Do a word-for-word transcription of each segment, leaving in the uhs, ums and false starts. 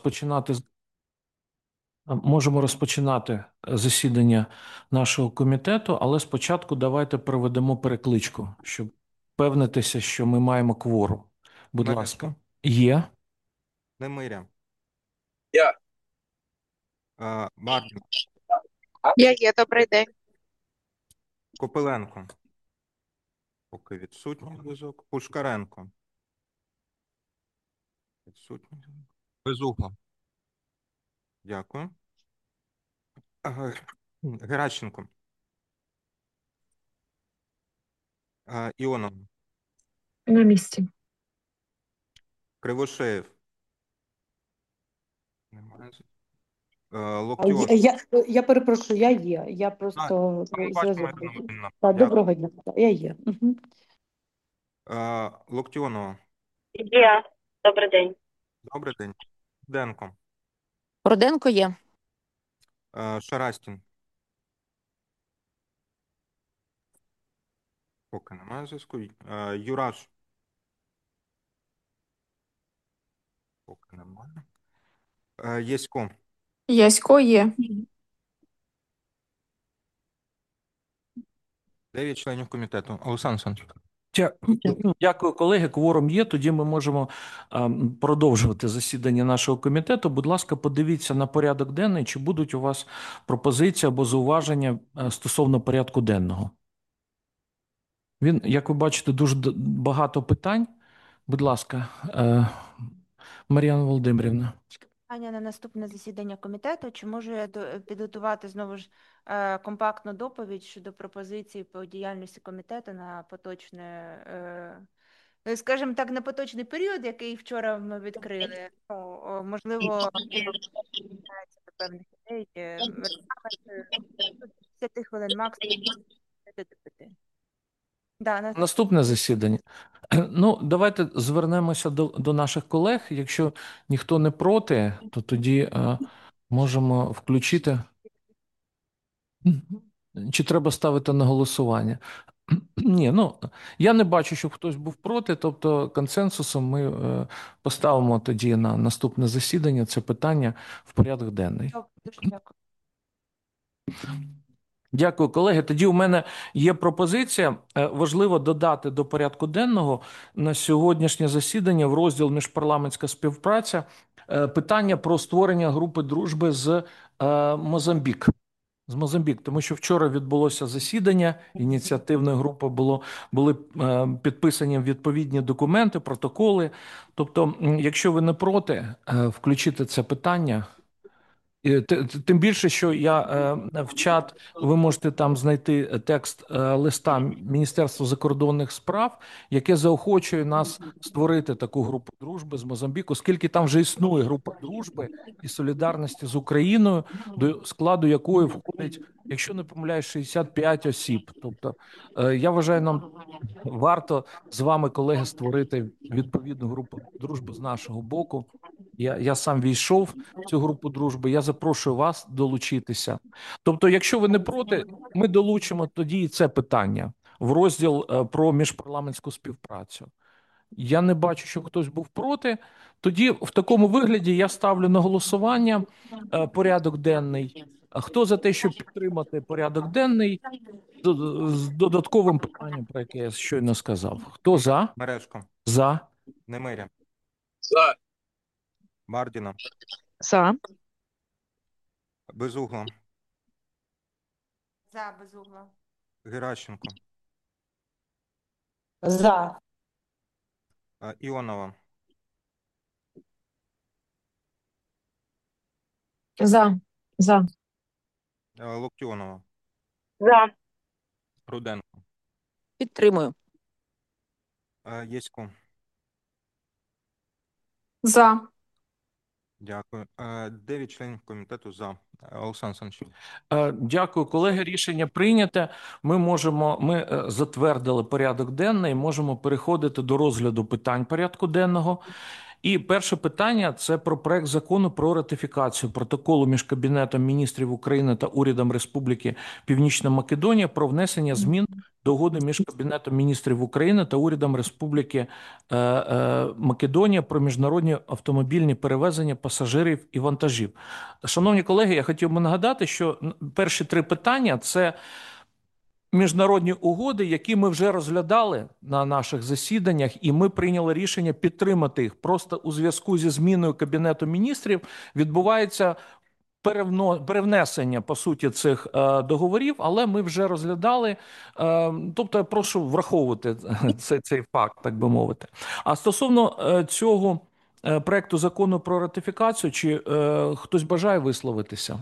розпочинати можемо розпочинати засідання нашого комітету, але спочатку давайте проведемо перекличку, щоб впевнитися, що ми маємо кворум. Будь Мережко. ласка. Є. Немиря. Я. Е, Мартін. Я є, добрий день. Копиленко. Поки відсутній зв'язок. Пушкаренко. Відсутній. Безугла. Дякую. Е, Геращенко. Е, Іонов. На місці. Кривошеєв. Немає. Е, А Локтіон. Я, я, я перепрошую, я є. Я просто Ми бачимо, зв'язок. Ірина Володимирівна. Так, Дякую. доброго дня. Так, я є. Угу. Е, Локтіонова. Я. Добрий день. Добрий день. Денко. Руденко є. Е, Шарастін. Поки немає зв'язку. Е, Юраш. Поки немає. Е, Єсько. Ясько є. Дев'ять членів комітету. Олександр Олександрович. Дя- Дякую, колеги. Кворум є. Тоді ми можемо а, продовжувати засідання нашого комітету. Будь ласка, подивіться на порядок денний, чи будуть у вас пропозиції або зауваження а, стосовно порядку денного. Він, як ви бачите, дуже д- багато питань. Будь ласка, е, Мар'яна Володимирівна. Питання на наступне засідання комітету. Чи можу я до- підготувати знову ж е, компактну доповідь щодо пропозицій по діяльності комітету на поточне, е, скажімо так, на поточний період, який вчора ми відкрили? Ну, о, можливо, відповідається до певних ідей. е, регламент, е, десять хвилин максимум. до п'яти. Да, на... Наступне засідання. Ну, давайте звернемося до, до наших колег. Якщо ніхто не проти, то тоді е, можемо включити. Чи треба ставити на голосування? Ні, ну я не бачу, щоб хтось був проти. Тобто, консенсусом ми е, поставимо тоді на наступне засідання це питання в порядок денний. Дуже дякую. Дякую, колеги. Тоді у мене є пропозиція. Е, Важливо додати до порядку денного на сьогоднішнє засідання в розділ «Міжпарламентська співпраця» е, питання про створення групи дружби з е, Мозамбік. З Мозамбік, тому що вчора відбулося засідання ініціативної групи, було, були е, підписані відповідні документи, протоколи. Тобто, м, якщо ви не проти, е, включити це питання. І т- т- Тим більше, що я е, в чат, ви можете там знайти текст е, листа Міністерства закордонних справ, яке заохочує нас створити таку групу дружби з Мозамбіку, оскільки там вже існує група дружби і солідарності з Україною, до складу якої входить, якщо не помиляюсь, шістдесят п'ять осіб. Тобто, е, я вважаю, нам варто з вами, колеги, створити відповідну групу дружби з нашого боку. Я, я сам війшов в цю групу дружби. Я запрошую вас долучитися. Тобто, якщо ви не проти, ми долучимо тоді і це питання в розділ е, про міжпарламентську співпрацю. Я не бачу, що хтось був проти. Тоді в такому вигляді я ставлю на голосування е, порядок денний. А хто за те, щоб підтримати порядок денний з з додатковим питанням, про яке я щойно сказав? Хто за? Мережко. За. Немиря. За. Бардіна. За. Безугла. За, без угла. Геращенко. За. Е, Іонова. За. За. Е, Локтіонова. За. Руденко. Підтримую. Е, Єсько. За. Дякую. Е, Дев'ять членів комітету за. Е, Олександр Олександрович. Е, Дякую, колеги. Рішення прийняте. Ми можемо, ми е, затвердили порядок денний, можемо переходити до розгляду питань порядку денного. І перше питання – це про проект закону про ратифікацію протоколу між Кабінетом міністрів України та урядом Республіки Північна Македонія про внесення змін до угоди між Кабінетом міністрів України та урядом Республіки е, е, Македонія про міжнародні автомобільні перевезення пасажирів і вантажів. Шановні колеги, я хотів би нагадати, що перші три питання – це міжнародні угоди, які ми вже розглядали на наших засіданнях, і ми прийняли рішення підтримати їх. Просто у зв'язку зі зміною Кабінету міністрів відбувається перевно, перевнесення, по суті, цих е, договорів, але ми вже розглядали. Е, тобто я прошу враховувати цей, цей факт, так би мовити. А стосовно е, цього е, проекту закону про ратифікацію, чи е, хтось бажає висловитися?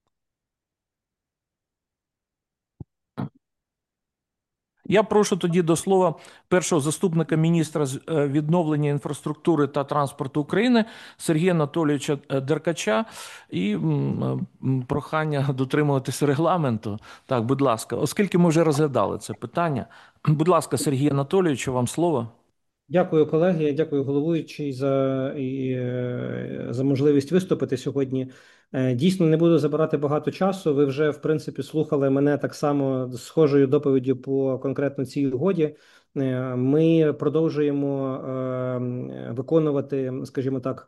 Я прошу тоді до слова першого заступника міністра з е, відновлення інфраструктури та транспорту України Сергія Анатолійовича е, Деркача і м, м, прохання дотримуватися регламенту. Так, будь ласка, оскільки ми вже розглядали це питання. Будь ласка, Сергій Анатолійович, вам слово. Дякую, колеги. Дякую, головуючий, за і, е, за можливість виступити сьогодні. Е, Дійсно, не буду забирати багато часу. Ви вже, в принципі, слухали мене так само з схожою доповіддю по конкретно цій угоді. Е, Ми продовжуємо е, виконувати, скажімо так,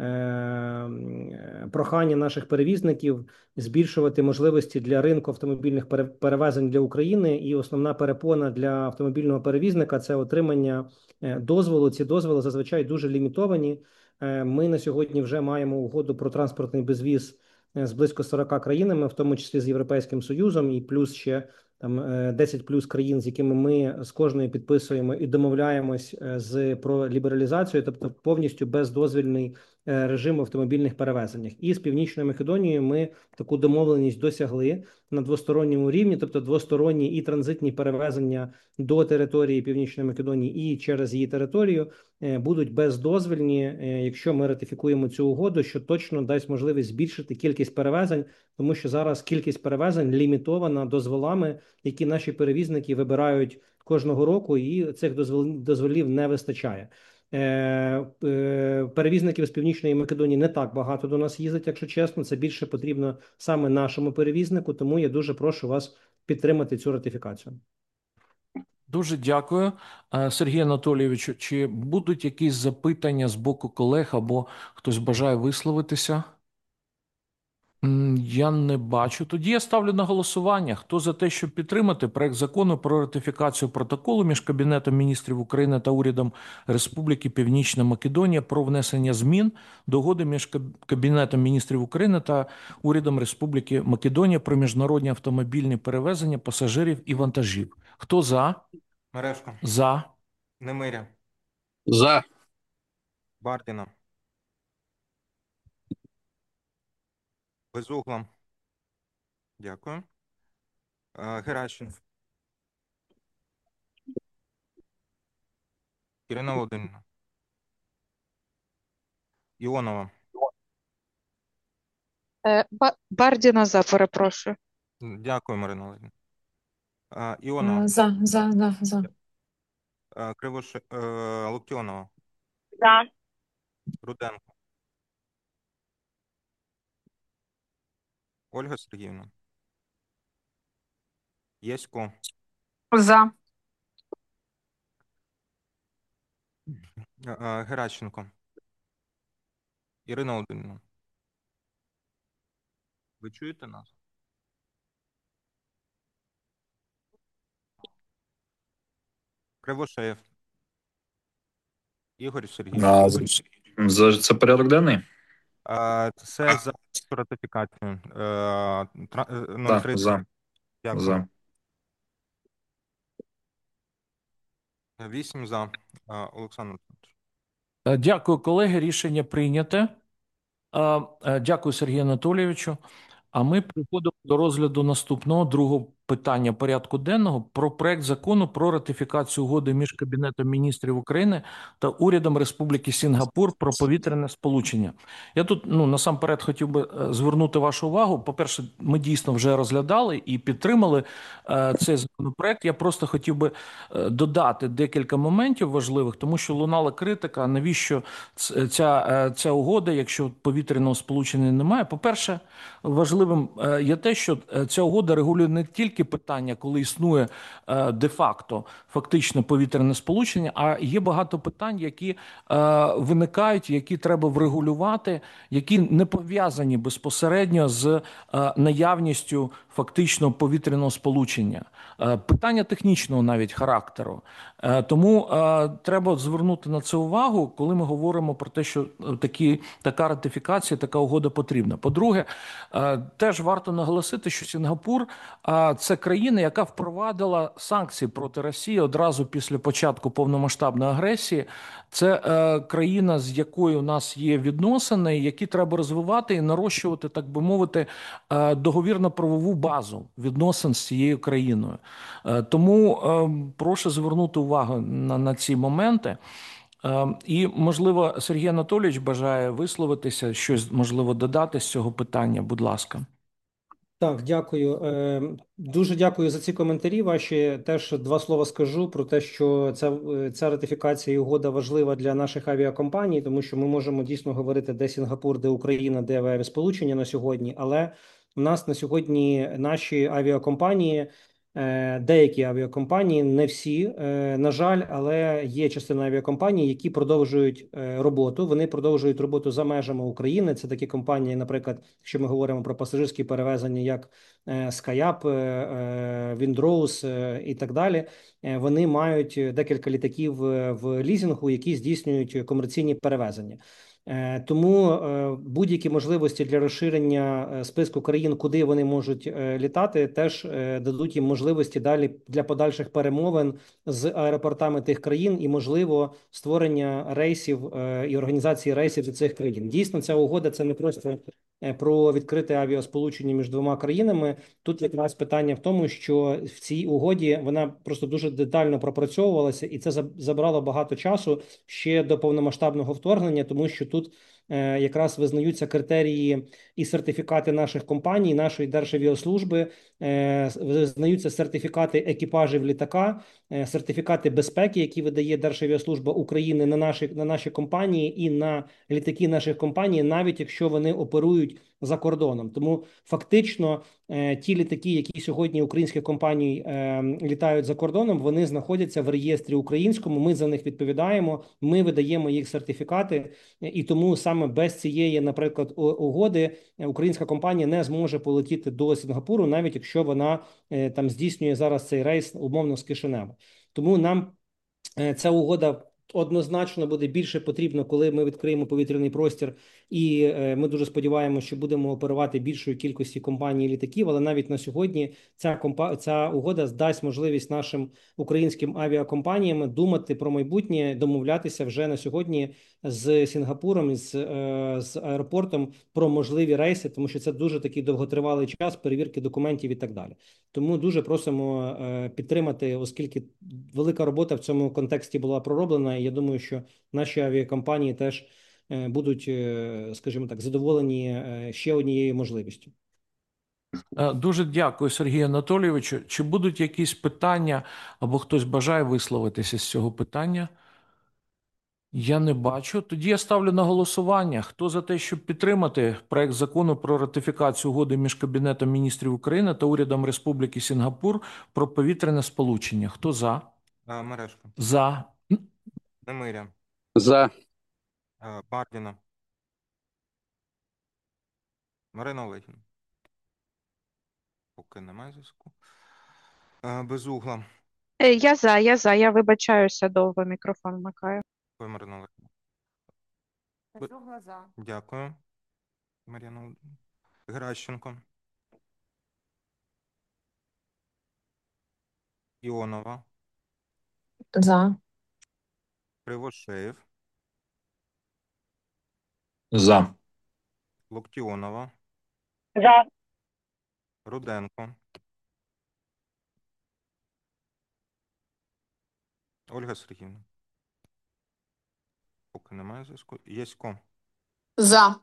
е, прохання наших перевізників збільшувати можливості для ринку автомобільних пере- перевезень для України. І основна перепона для автомобільного перевізника – це отримання е, дозволу. Ці дозволи зазвичай дуже лімітовані. Е, Ми на сьогодні вже маємо угоду про транспортний безвіз е, з близько сорока країнами, в тому числі з Європейським Союзом, і плюс ще там е, десять плюс країн, з якими ми з кожною підписуємо і домовляємось е, з про лібералізацію, тобто повністю бездозвільний е, режим в автомобільних перевезеннях. І з Північною Македонією ми таку домовленість досягли на двосторонньому рівні, тобто двосторонні і транзитні перевезення до території Північної Македонії і через її територію е, будуть бездозвільні, е, якщо ми ратифікуємо цю угоду, що точно дасть можливість збільшити кількість перевезень, тому що зараз кількість перевезень лімітована дозволами, які наші перевізники вибирають кожного року, і цих дозвол- дозволів не вистачає. Е, е, Перевізників з Північної Македонії не так багато до нас їздить, якщо чесно. Це більше потрібно саме нашому перевізнику, тому я дуже прошу вас підтримати цю ратифікацію. Дуже дякую, Е, Сергію Анатолійовичу. Чи будуть якісь запитання з боку колег або хтось бажає висловитися? М, Я не бачу. Тоді я ставлю на голосування. Хто за те, щоб підтримати проект закону про ратифікацію протоколу між Кабінетом міністрів України та урядом Республіки Північна Македонія про внесення змін до угоди між Каб- Кабінетом міністрів України та урядом Республіки Македонія про міжнародні автомобільні перевезення пасажирів і вантажів. Хто за? Мережко, За. Немиря, За. Бардіна, Безугла. Дякую. Е, Геращенко, Ірина Володимирівна, Іонова. Е, Ба- Бардіна за, перепрошую. Дякую, Марина Володимирівна. Е, Іонова, Е, За, за, за, за. е, Кривош... е, Локтіонова, За. Руденко, Ольга Сергіївна, Єсько, За. е, е, Геращенко, Ірина Володимирівна. Ви чуєте нас? Кривошеєв, Ігор Сергійович. А, з- за- це порядок денний? Е, Це за ратифікацію. Е, тра- е, Так, нуль тридцять. за. Дякую. За. Вісім за. Е, Олександр Олександрович. Е, Дякую, колеги. Рішення прийняте. Е, е, Дякую, Сергію Анатолійовичу. А ми переходимо до розгляду наступного другого питання порядку денного про проект закону про ратифікацію угоди між Кабінетом міністрів України та урядом Республіки Сінгапур про повітряне сполучення. Я тут ну насамперед хотів би е, звернути вашу увагу. По-перше, ми дійсно вже розглядали і підтримали е, цей законопроект. Я просто хотів би е, додати декілька моментів важливих, тому що лунала критика, навіщо ц- ця, е, ця угода, якщо повітряного сполучення немає. По-перше, важливим е, є те, що е, ця угода регулює не тільки тільки питання, коли існує е, де-факто фактично повітряне сполучення, а є багато питань, які е, виникають, які треба врегулювати, які не пов'язані безпосередньо з е, наявністю фактично повітряного сполучення. Е, питання технічного навіть характеру. Е, тому е, треба звернути на це увагу, коли ми говоримо про те, що е, такі, така ратифікація, така угода потрібна. По-друге, е, теж варто наголосити, що Сінгапур е, – це країна, яка впровадила санкції проти Росії одразу після початку повномасштабної агресії. Це е, країна, з якою у нас є відносини, які треба розвивати і нарощувати, так би мовити, е, договірно-правову базу відносин з цією країною. Е, тому е, прошу звернути увагу на, на ці моменти. Е, і, можливо, Сергій Анатолійович бажає висловитися, щось, можливо, додати з цього питання. Будь ласка. Так, дякую. Е, Дуже дякую за ці коментарі. Ваші теж два слова скажу про те, що ця, ця ратифікація і угода важлива для наших авіакомпаній, тому що ми можемо дійсно говорити, де Сінгапур, де Україна, де авіасполучення на сьогодні. Але у нас на сьогодні наші авіакомпанії, е, деякі авіакомпанії, не всі, е, на жаль, але є частина авіакомпаній, які продовжують е, роботу. Вони продовжують роботу за межами України. Це такі компанії, наприклад, якщо ми говоримо про пасажирські перевезення, як е, SkyUp, е, Windrose е, і так далі. Е, Вони мають декілька літаків е, в лізингу, які здійснюють комерційні перевезення. Е, Тому е, будь-які можливості для розширення е, списку країн, куди вони можуть е, літати, теж е, дадуть їм можливості далі для подальших перемовин з аеропортами тих країн і, можливо, створення рейсів е, і організації рейсів до цих країн. Дійсно, ця угода – це не просто е, про відкрите авіасполучення між двома країнами. Тут якраз питання в тому, що в цій угоді вона просто дуже детально пропрацьовувалася, і це за- забрало багато часу ще до повномасштабного вторгнення, тому що тут е, якраз визнаються критерії і сертифікати наших компаній, нашої Державіаслужби, е, визнаються сертифікати екіпажів літака, е, сертифікати безпеки, які видає Державіаслужба України на наші, на наші компанії і на літаки наших компаній, навіть якщо вони оперують за кордоном. Тому фактично е, ті літаки, які сьогодні українських компаній е, літають за кордоном, вони знаходяться в реєстрі українському. Ми за них відповідаємо, ми видаємо їх сертифікати, і тому саме без цієї, наприклад, у- угоди е, українська компанія не зможе полетіти до Сінгапуру, навіть якщо вона е, там здійснює зараз цей рейс умовно з Кишинева. Тому нам Е, ця угода однозначно буде більше потрібна, коли ми відкриємо повітряний простір, і е, ми дуже сподіваємося, що будемо оперувати більшою кількості компаній і літаків. Але навіть на сьогодні ця компа ця угода дасть можливість нашим українським авіакомпаніям думати про майбутнє, домовлятися вже на сьогодні з Сінгапуром і з, е, з аеропортом про можливі рейси, тому що це дуже такий довготривалий час перевірки документів і так далі. Тому дуже просимо е, підтримати, оскільки велика робота в цьому контексті була пророблена, і я думаю, що наші авіакомпанії теж е, будуть, е, скажімо так, задоволені е, ще однією можливістю. Е, Дуже дякую, Сергію Анатолійовичу. Чи будуть якісь питання або хтось бажає висловитися з цього питання? Я не бачу. Тоді я ставлю на голосування. Хто за те, щоб підтримати проект закону про ратифікацію угоди між Кабінетом міністрів України та урядом Республіки Сінгапур про повітряне сполучення? Хто за? Е, Мережко, За. Немиря, За. е, Бардіна, Марина Олегівна. Поки немає зв'язку. Е, Безугла, Е, Я за, я за, я вибачаюся, довго мікрофон вмикаю. Ой, Марина Олегівна. Безугла за. Дякую. Мар'яна Володимирівна. Геращенко, Іонова, За. Кривошеєв, За. Локтіонова, За. Руденко, Ольга Сергіївна. Поки немає зв'язку. Єсько. За.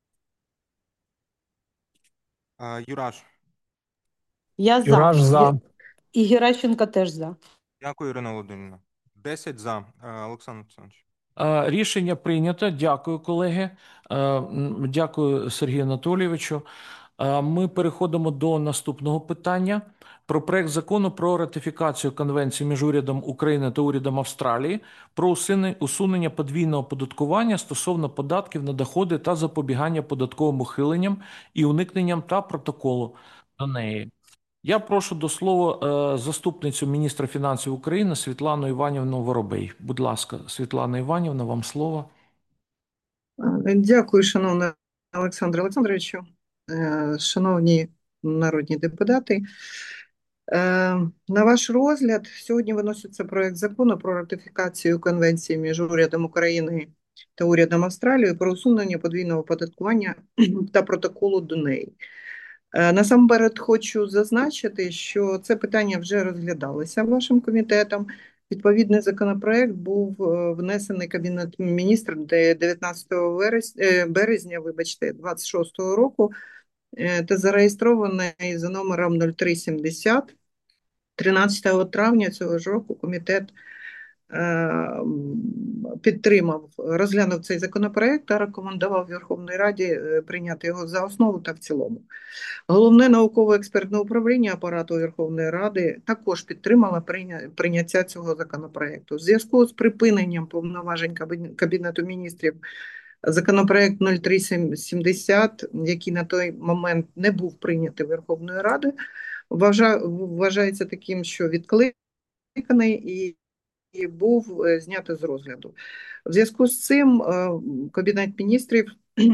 Е, Юраш. Я за. Юраш за. Я- І Геращенко теж за. Дякую, Ірина Володимирівна. десять за. Е, Олександр Олександрович. Е, Рішення прийнято. Дякую, колеги. Е, м, Дякую, Сергію Анатолійовичу. Е, Ми переходимо до наступного питання про проект закону про ратифікацію Конвенції між урядом України та урядом Австралії про усине- усунення подвійного оподаткування стосовно податків на доходи та запобігання податковим ухиленням і уникненням та протоколу до неї. Я прошу до слова е, заступницю міністра фінансів України Світлану Іванівну Воробей. Будь ласка, Світлана Іванівна, вам слово. Дякую, шановний Олександре Олександровичу, Е, шановні народні депутати. Е, На ваш розгляд сьогодні виноситься проект закону про ратифікацію Конвенції між урядом України та урядом Австралії про усунення подвійного оподаткування та протоколу до неї. Е, Насамперед хочу зазначити, що це питання вже розглядалося вашим комітетом. Відповідний законопроект був е, внесений Кабінетом міністрів дев'ятнадцятого вересня, березня, вибачте, двадцять шостого року е, та зареєстрований за номером нуль три сімдесят. тринадцятого травня цього ж року комітет е, підтримав, розглянув цей законопроект та рекомендував Верховній Раді е, прийняти його за основу та в цілому. Головне науково-експертне управління апарату Верховної Ради також підтримало прийняття цього законопроекту. В зв'язку з припиненням повноважень Кабінету міністрів законопроект нуль три сімдесят, який на той момент не був прийнятий Верховною Радою, вважається таким, що відкликаний і і був знятий з розгляду. В зв'язку з цим Кабінет міністрів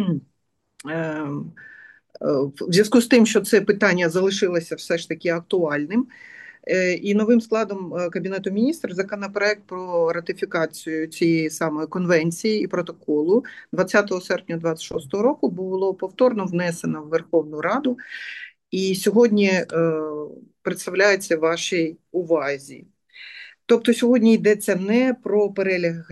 в зв'язку з тим, що це питання залишилося все ж таки актуальним, і новим складом Кабінету міністрів законопроект про ратифікацію цієї самої конвенції і протоколу двадцятого серпня двадцять шостого року було повторно внесено в Верховну Раду і сьогодні представляється вашій увазі. Тобто сьогодні йдеться не про перегляд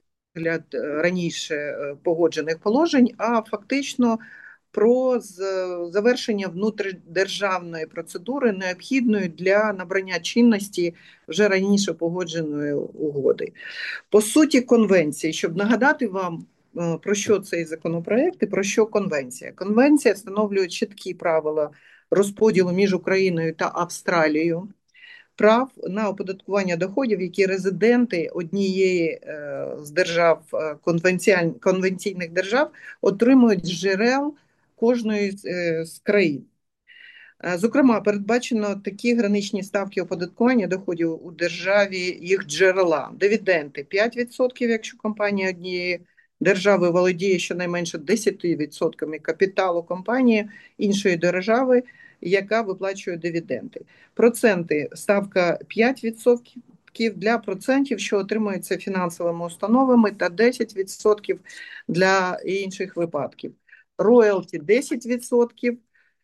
раніше погоджених положень, а фактично про завершення внутрідержавної процедури, необхідної для набрання чинності вже раніше погодженої угоди. По суті конвенції, щоб нагадати вам, про що цей законопроект і про що конвенція. Конвенція встановлює чіткі правила розподілу між Україною та Австралією прав на оподаткування доходів, які резиденти однієї з держав, конвенційних держав, отримують з джерел кожної з країн. Зокрема, передбачено такі граничні ставки оподаткування доходів у державі їх джерела. Дивіденди п'ять відсотків, якщо компанія однієї держави володіє щонайменше десять відсотків капіталу компанії іншої держави, яка виплачує дивіденди. Проценти – ставка п'ять відсотків для процентів, що отримуються фінансовими установами, та десять відсотків для інших випадків. Роялті – десять відсотків.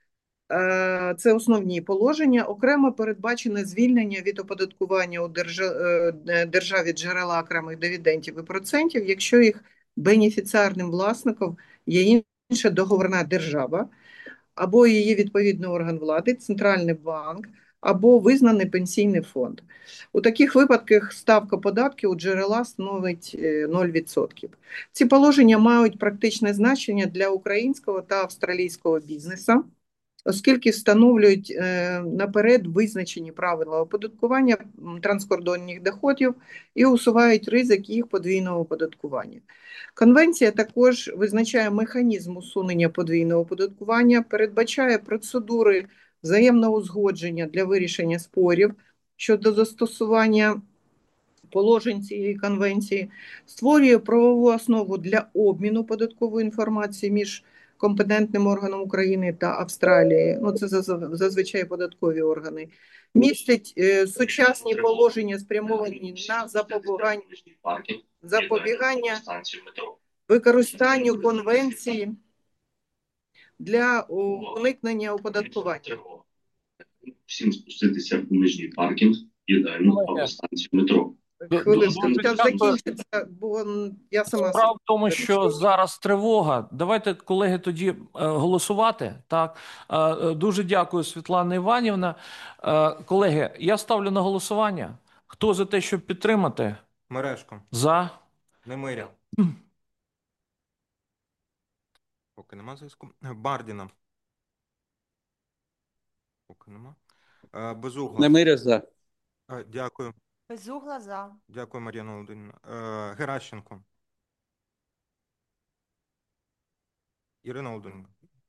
Це основні положення. Окремо передбачене звільнення від оподаткування у державі джерела окремих дивідендів і процентів, якщо їх бенефіціарним власником є інша договірна держава, або її відповідний орган влади, центральний банк, або визнаний пенсійний фонд. У таких випадках ставка податків у джерела становить нуль відсотків. Ці положення мають практичне значення для українського та австралійського бізнесу, оскільки встановлюють е, наперед визначені правила оподаткування транскордонних доходів і усувають ризик їх подвійного оподаткування. Конвенція також визначає механізм усунення подвійного оподаткування, передбачає процедури взаємного узгодження для вирішення спорів щодо застосування положень цієї конвенції, створює правову основу для обміну податкової інформації між компетентним органом України та Австралії, ну це зазвичай податкові органи, містить е, сучасні положення, спрямовані на запобігання, запобігання використанню конвенції для уникнення оподаткування. Всім спуститися в нижній паркінг єдину або станцію метро. Хвилинку, час закінчиться, бо я сама... Справа в тому, що зараз тривога. Давайте, колеги, тоді е, голосувати. Так, е, дуже дякую, Світлана Іванівна. Е, колеги, я ставлю на голосування. Хто за те, щоб підтримати? Мережко. За. Немиря. Поки нема зв'язку. Бардіна. Поки нема. Е, Безугла. Немиря за. Е, Дякую. Безугла за. Дякую, Мар'яна Володимирівна. Е, Геращенко. Ірина Володимирівна.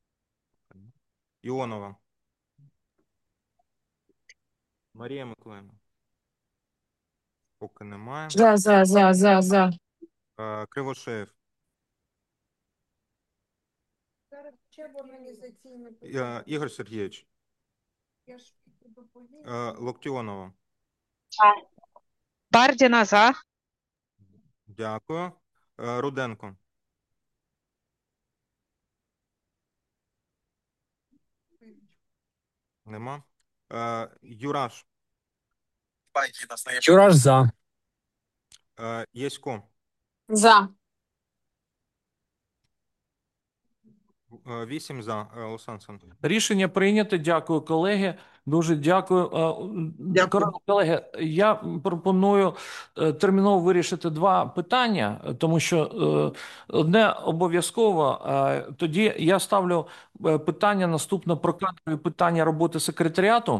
Іонова. Марія Миколаївна. Поки немає. За, за, за, за, за. Е, Кривошеєв. Е, Ігор Сергійович. Е, Локтіонова. Бардіна за. Дякую. Е, Руденко. Нема. Е, Юраш. Юраш за. Е, Єсько. За. Е, Вісім за. Е, Олександр Олександрович. Рішення прийнято. Дякую, колеги. Дуже дякую. Дякую. Колеги, я пропоную е, терміново вирішити два питання, е, тому що е, одне обов'язково. е, Тоді я ставлю е, питання наступне про кадрові питання роботи секретаріату.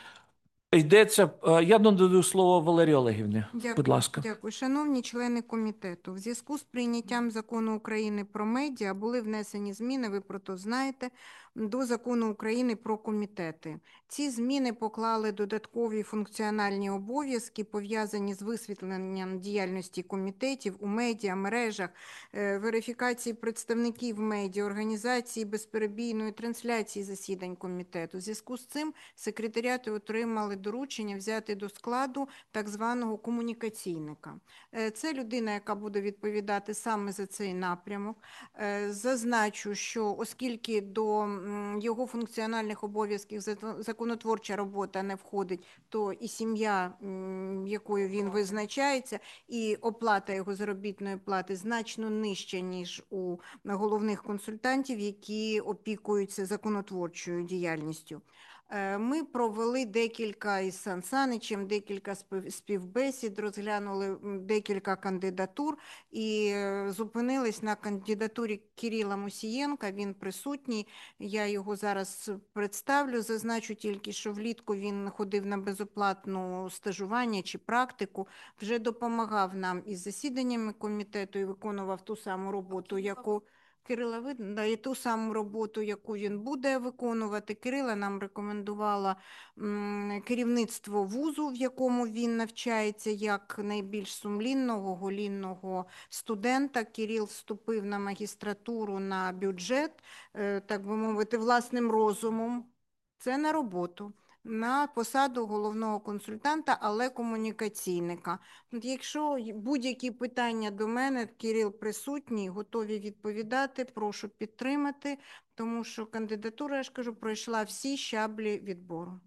Йдеться, е, я надаю слово Валерії Олегівні. Дякую, Будь ласка. Дякую. Шановні члени комітету, в зв'язку з прийняттям Закону України про медіа були внесені зміни, ви про то знаєте, до Закону України про комітети. Ці зміни поклали додаткові функціональні обов'язки, пов'язані з висвітленням діяльності комітетів у медіа, мережах, е, верифікації представників медіа, організації безперебійної трансляції засідань комітету. В зв'язку з цим секретаріати отримали доручення взяти до складу так званого комунікаційника. Е, Це людина, яка буде відповідати саме за цей напрямок. Е, Зазначу, що оскільки до м, його функціональних обов'язків зато- законотворча робота не входить, то і сім'я, м, якою він визначається, і оплата його заробітної плати значно нижча, ніж у головних консультантів, які опікуються законотворчою діяльністю. Е, Ми провели декілька із Сан Саничем, декілька спів- співбесід, розглянули м, декілька кандидатур і е, зупинились на кандидатурі Кирила Мусієнка. Він присутній, я його зараз представлю. Зазначу тільки, що влітку він ходив на безоплатну стажування чи практику, вже допомагав нам із засіданнями комітету і виконував ту саму роботу, яку Кирила видно, да, і ту саму роботу, яку він буде виконувати. Кирила нам рекомендувала м, керівництво вузу, в якому він навчається, як найбільш сумлінного, голінного студента. Кирил вступив на магістратуру на бюджет, е, так би мовити, власним розумом. Це на роботу, на посаду головного консультанта, але комунікаційника. От якщо й- будь-які питання до мене, Кирил присутній, готові відповідати, прошу підтримати, тому що кандидатура, я ж кажу, пройшла всі щаблі відбору.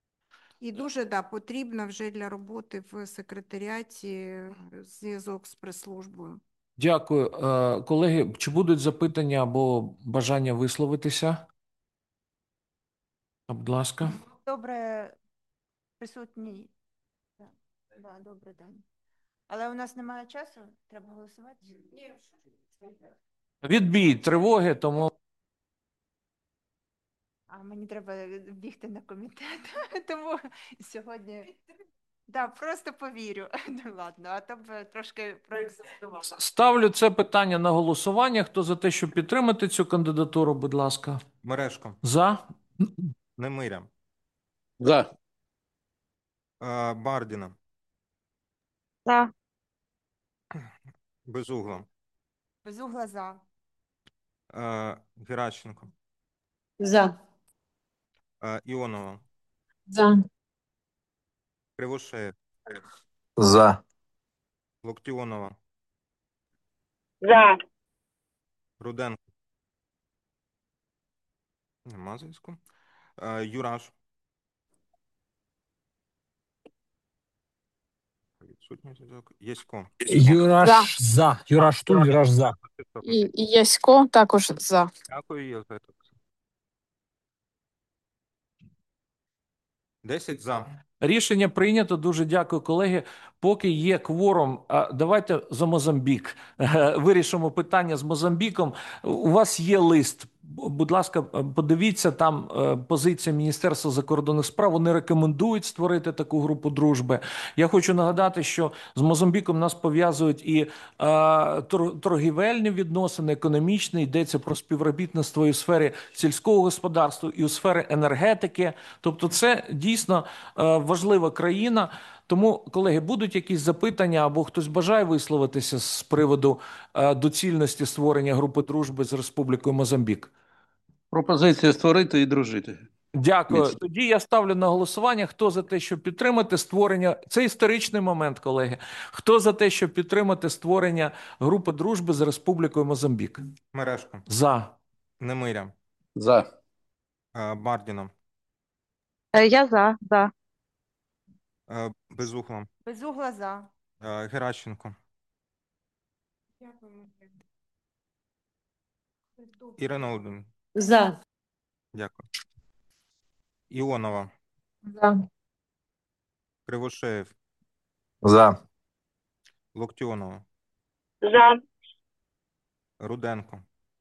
І дуже, да, потрібна вже для роботи в секретаріаті е, зв'язок з прес-службою. Дякую. Е, Колеги, чи будуть запитання або бажання висловитися? Будь ласка. Добре, присутній. Да, да, добрий день. Але у нас немає часу, треба голосувати? Ні. Відбій тривоги, тому А мені треба бігти на комітет, тому сьогодні. Да, просто повірю. Ну ладно, а то б трошки проекзистувало. ставлю це питання на голосування. Хто за те, щоб підтримати цю кандидатуру, будь ласка. Мережко. За. Немиря. За. Е, Бардіна. За. Безугла. Безугла за. Е, Геращенко. За. Е, Іонова. За. Кривошеєв. За. Локтіонова. За. Руденко. Нема зв'язку. Е, Юраш. Відсутній зв'язок. Єсько. Юраш за. Юраш тут, Юраш за. І, і Ясько також за. Дякую, Єлизавета. Десять за. Рішення прийнято. Дуже дякую, колеги. Поки є кворум, а давайте за Мозамбік. Е, Вирішимо питання з Мозамбіком. У вас є лист будь ласка, подивіться там е, позиція Міністерства закордонних справ. Вони рекомендують створити таку групу дружби. Я хочу нагадати, що з Мозамбіком нас пов'язують і е, тор- торгівельні відносини, економічні, йдеться про співробітництво і у сфері сільського господарства, і у сфері енергетики. Тобто, це дійсно е, важлива країна. Тому, колеги, будуть якісь запитання або хтось бажає висловитися з приводу е, доцільності створення групи дружби з Республікою Мозамбік? Пропозиція створити і дружити. Дякую. Міцно. Тоді я ставлю на голосування. Хто за те, щоб підтримати створення? Це історичний момент, колеги. Хто за те, щоб підтримати створення групи дружби з Республікою Мозамбік? Мережко, За. Немиря, За. е, Бардіна, Е, Я за, за. е, Безугла, Безугла за. е, Геращенко, Ірина Володимирівна. За. Дякую. Іонова, За. Кривошеєв, За. Локтіонова, За. Руденко.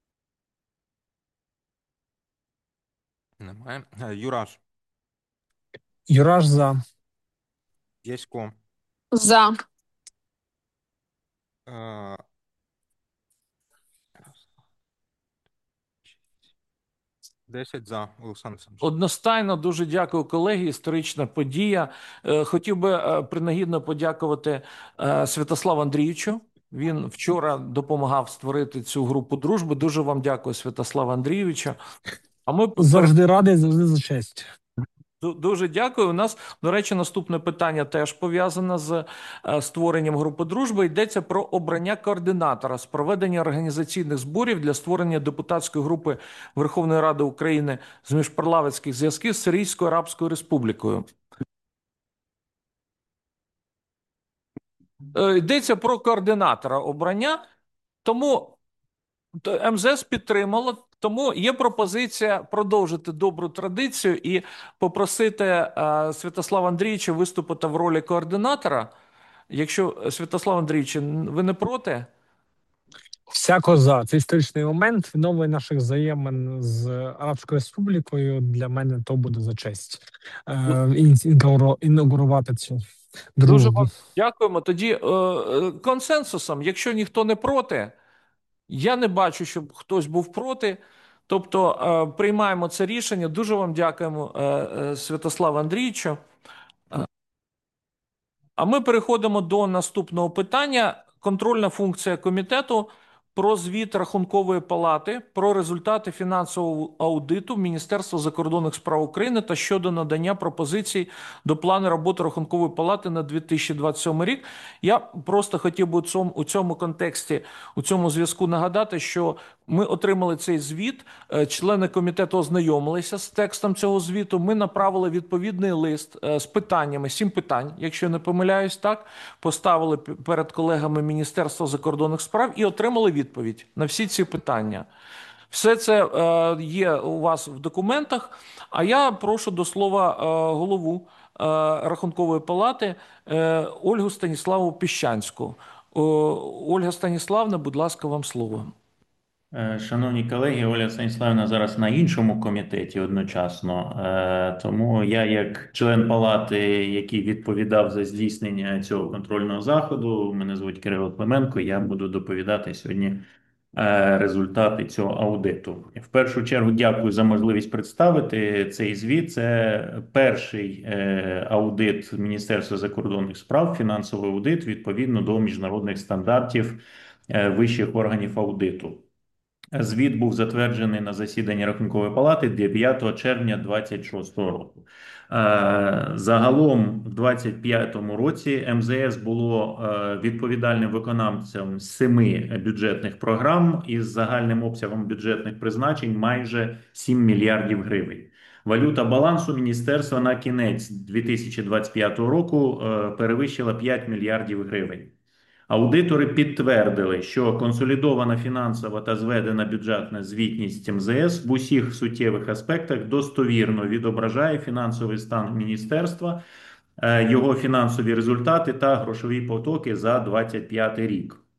Немає. Е, Юраш, Юраш за. Ясько, За. е, десять за, Олександр Олександрович. Одностайно, дуже дякую, колеги. Історична подія. Е, Хотів би е, принагідно подякувати е, Святославу Андрійовичу. Він вчора допомагав створити цю групу дружби. Дуже вам дякую, Святослав Андрійовичу. А ми Завжди радий, завжди за честь. Ду- Дуже дякую. У нас, до речі, наступне питання теж пов'язане з е, створенням групи дружби. Йдеться про обрання координатора з проведення організаційних зборів для створення депутатської групи Верховної Ради України з міжпарламентських зв'язків з Сирійською Арабською Республікою. Е, Йдеться про координатора обрання, тому то МЗС підтримало. Тому є пропозиція продовжити добру традицію і попросити е, Святослава Андрійовича виступити в ролі координатора. Якщо, Святослав Андрійович, ви не проти? Всяко за. Це історичний момент. Відновлення наших взаємин з Арабською Республікою. Для мене то буде за честь. Е, ініціювати- інаугурувати цю Дуже дружбу. вам дякуємо. Тоді е, е, консенсусом, якщо ніхто не проти, я не бачу, щоб хтось був проти. Тобто е, приймаємо це рішення. Дуже вам дякуємо, е, е, Святославу Андрійовичу. Е, А ми переходимо до наступного питання. Контрольна функція комітету про звіт Рахункової палати про результати фінансового аудиту Міністерства закордонних справ України та щодо надання пропозицій до плану роботи Рахункової палати на дві тисячі двадцять сьомий рік. Я просто хотів би у цьому, у цьому контексті, у цьому зв'язку нагадати, що ми отримали цей звіт, е, члени комітету ознайомилися з текстом цього звіту, ми направили відповідний лист е, з питаннями, сім питань, якщо не помиляюсь, так, поставили п- перед колегами Міністерства закордонних справ і отримали відповідь на всі ці питання. Все це е, є у вас в документах, а я прошу до слова е, голову е, Рахункової палати е, Ольгу Станіславу Піщанську. О, Ольга Станіславна, будь ласка, вам слово. Е, Шановні колеги, Оля Станіславівна зараз на іншому комітеті одночасно, Е, тому я, як член палати, який відповідав за здійснення цього контрольного заходу, мене звуть Кирило Клименко, я буду доповідати сьогодні е, результати цього аудиту. В першу чергу дякую за можливість представити цей звіт. Це перший е, аудит Міністерства закордонних справ, фінансовий аудит відповідно до міжнародних стандартів е, вищих органів аудиту. Звіт був затверджений на засіданні Рахункової палати дев'ятого червня двадцять шостого року. Е, Загалом, в двадцять п'ятому році МЗС було е, відповідальним виконавцем семи бюджетних програм із загальним обсягом бюджетних призначень майже сім мільярдів гривень. Валюта балансу міністерства на кінець дві тисячі двадцять п'ятого року е, перевищила п'ять мільярдів гривень. Аудитори підтвердили, що консолідована фінансова та зведена бюджетна звітність МЗС в усіх суттєвих аспектах достовірно відображає фінансовий стан міністерства, е, його фінансові результати та грошові потоки за двадцять п'ятий рік.